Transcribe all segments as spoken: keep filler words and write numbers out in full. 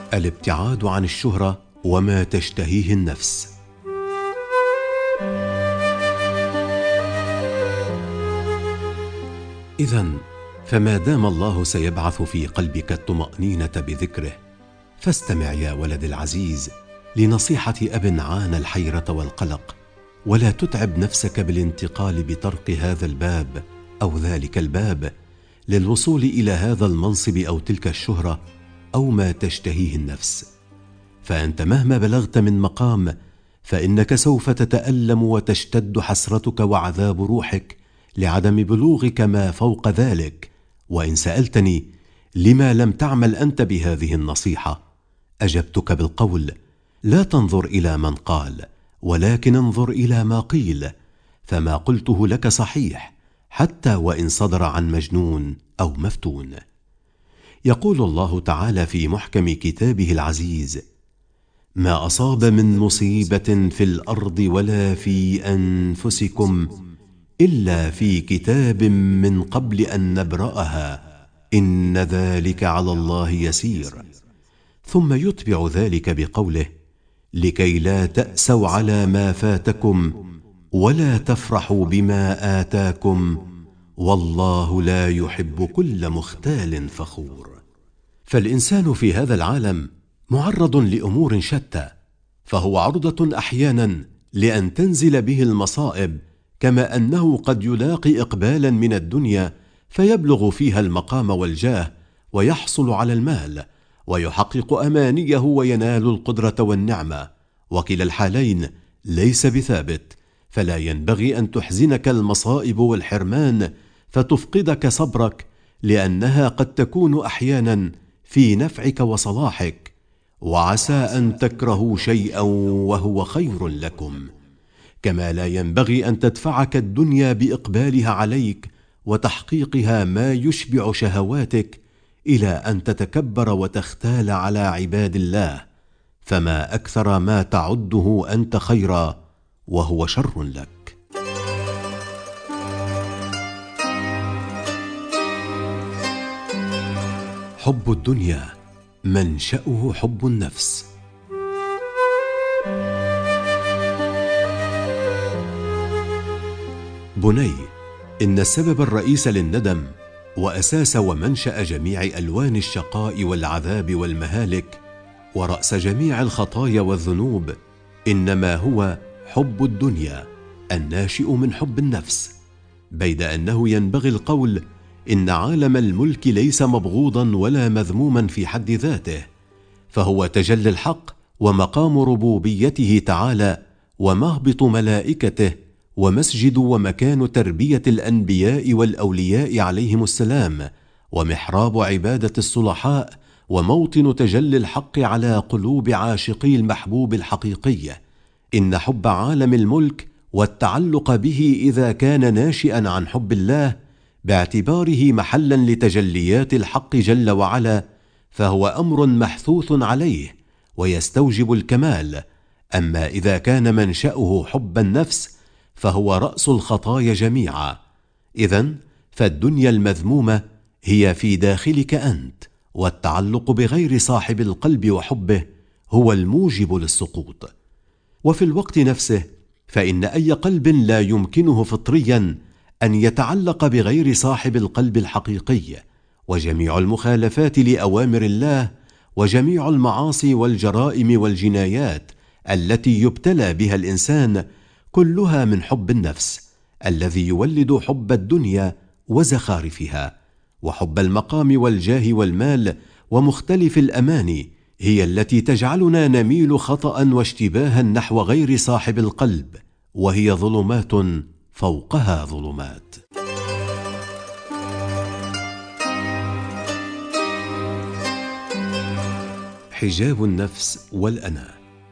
الابتعاد عن الشهرة وما تشتهيه النفس. إذن فما دام الله سيبعث في قلبك الطمأنينة بذكره، فاستمع يا ولد العزيز لنصيحة أب عانى الحيرة والقلق، ولا تتعب نفسك بالانتقال بطرق هذا الباب أو ذلك الباب للوصول إلى هذا المنصب أو تلك الشهرة أو ما تشتهيه النفس. فأنت مهما بلغت من مقام فإنك سوف تتألم وتشتد حسرتك وعذاب روحك لعدم بلوغك ما فوق ذلك. وإن سألتني لما لم تعمل أنت بهذه النصيحة، أجبتك بالقول: لا تنظر إلى من قال، ولكن انظر إلى ما قيل، فما قلته لك صحيح حتى وإن صدر عن مجنون أو مفتون. يقول الله تعالى في محكم كتابه العزيز: ما أصاب من مصيبة في الأرض ولا في أنفسكم إلا في كتاب من قبل أن نبرأها إن ذلك على الله يسير. ثم يتبع ذلك بقوله: لكي لا تأسوا على ما فاتكم ولا تفرحوا بما آتاكم والله لا يحب كل مختال فخور. فالإنسان في هذا العالم معرض لأمور شتى، فهو عرضة أحيانا لأن تنزل به المصائب، كما أنه قد يلاقي إقبالا من الدنيا فيبلغ فيها المقام والجاه ويحصل على المال ويحقق أمانيه وينال القدرة والنعمة، وكلا الحالين ليس بثابت. فلا ينبغي أن تحزنك المصائب والحرمان فتفقدك صبرك، لأنها قد تكون أحيانا في نفعك وصلاحك، وعسى أن تكرهوا شيئا وهو خير لكم. كما لا ينبغي أن تدفعك الدنيا بإقبالها عليك وتحقيقها ما يشبع شهواتك إلى أن تتكبر وتختال على عباد الله، فما أكثر ما تعده أنت خيرا وهو شر لك. حب الدنيا منشأه حب النفس. بني، إن السبب الرئيس للندم وأساس ومنشأ جميع ألوان الشقاء والعذاب والمهالك ورأس جميع الخطايا والذنوب إنما هو حب الدنيا الناشئ من حب النفس، بيد أنه ينبغي القول إن عالم الملك ليس مبغوضا ولا مذموما في حد ذاته، فهو تجلي الحق ومقام ربوبيته تعالى ومهبط ملائكته ومسجد ومكان تربية الأنبياء والأولياء عليهم السلام، ومحراب عبادة الصلحاء، وموطن تجلي الحق على قلوب عاشقي المحبوب الحقيقي. إن حب عالم الملك والتعلق به إذا كان ناشئا عن حب الله باعتباره محلا لتجليات الحق جل وعلا فهو أمر محثوث عليه ويستوجب الكمال. أما إذا كان منشأه حب النفس فهو رأس الخطايا جميعا. إذن فالدنيا المذمومة هي في داخلك أنت، والتعلق بغير صاحب القلب وحبه هو الموجب للسقوط. وفي الوقت نفسه فإن أي قلب لا يمكنه فطريا أن يتعلق بغير صاحب القلب الحقيقي، وجميع المخالفات لأوامر الله وجميع المعاصي والجرائم والجنايات التي يبتلى بها الإنسان كلها من حب النفس الذي يولد حب الدنيا وزخارفها، وحب المقام والجاه والمال ومختلف الأماني هي التي تجعلنا نميل خطأ واشتباها نحو غير صاحب القلب، وهي ظلمات فوقها ظلمات. حجاب النفس والأنا.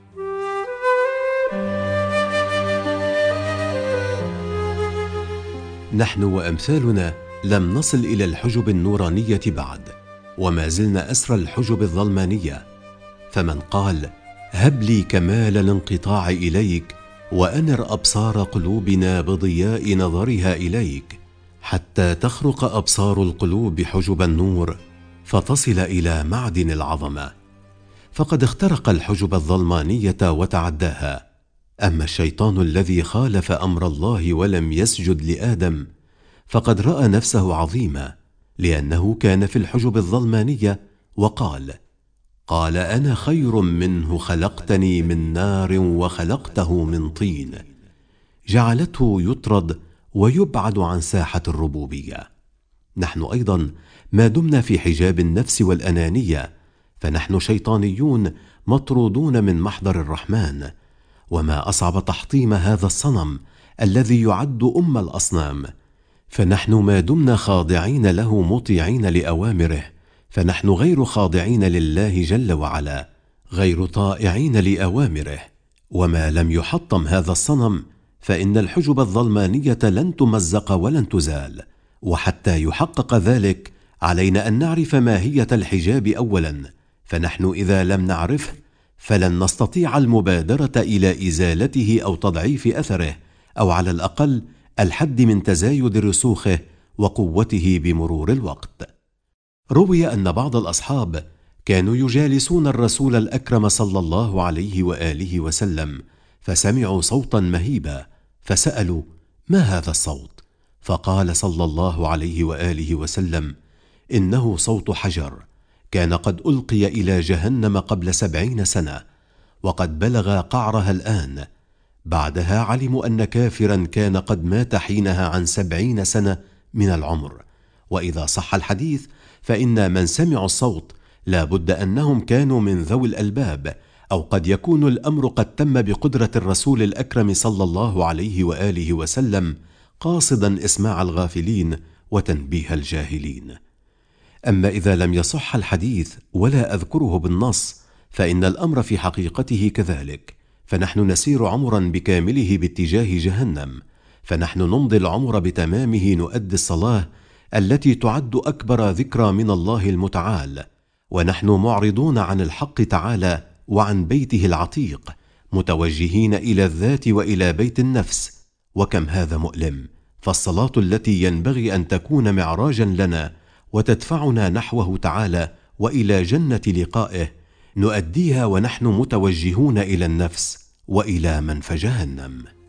نحن وأمثالنا لم نصل إلى الحجب النورانية بعد، وما زلنا أسرى الحجب الظلمانية. فمن قال: هب لي كمال الانقطاع إليك وأنر أبصار قلوبنا بضياء نظرها إليك، حتى تخرق أبصار القلوب حجب النور فتصل إلى معدن العظمة. فقد اخترق الحجب الظلمانية وتعداها. أما الشيطان الذي خالف أمر الله ولم يسجد لآدم فقد رأى نفسه عظيما، لأنه كان في الحجب الظلمانية وقال: قال أنا خير منه خلقتني من نار وخلقته من طين، جعلته يطرد ويبعد عن ساحة الربوبية. نحن أيضا ما دمنا في حجاب النفس والأنانية فنحن شيطانيون مطرودون من محضر الرحمن. وما أصعب تحطيم هذا الصنم الذي يعد أم الأصنام، فنحن ما دمنا خاضعين له مطيعين لأوامره فنحن غير خاضعين لله جل وعلا، غير طائعين لأوامره. وما لم يحطم هذا الصنم فإن الحجب الظلمانية لن تمزق ولن تزال. وحتى يحقق ذلك علينا أن نعرف ماهية الحجاب أولا، فنحن إذا لم نعرفه فلن نستطيع المبادرة إلى إزالته أو تضعيف أثره، أو على الأقل الحد من تزايد رسوخه وقوته بمرور الوقت. روي أن بعض الأصحاب كانوا يجالسون الرسول الأكرم صلى الله عليه وآله وسلم فسمعوا صوتا مهيبا فسألوا: ما هذا الصوت؟ فقال صلى الله عليه وآله وسلم: إنه صوت حجر كان قد ألقي إلى جهنم قبل سبعين سنة وقد بلغ قعرها الآن. بعدها علموا أن كافرا كان قد مات حينها عن سبعين سنة من العمر. وإذا صح الحديث فإن من سمعوا الصوت لا بد أنهم كانوا من ذوي الألباب، أو قد يكون الأمر قد تم بقدرة الرسول الأكرم صلى الله عليه وآله وسلم قاصدا إسماع الغافلين وتنبيه الجاهلين. أما إذا لم يصح الحديث ولا أذكره بالنص فإن الأمر في حقيقته كذلك، فنحن نسير عمرا بكامله باتجاه جهنم، فنحن نمضي العمر بتمامه نؤدي الصلاة التي تعد أكبر ذكرى من الله المتعال، ونحن معرضون عن الحق تعالى وعن بيته العتيق، متوجهين إلى الذات وإلى بيت النفس. وكم هذا مؤلم! فالصلاة التي ينبغي أن تكون معراجا لنا وتدفعنا نحوه تعالى وإلى جنة لقائه نؤديها ونحن متوجهون إلى النفس وإلى منفى جهنم.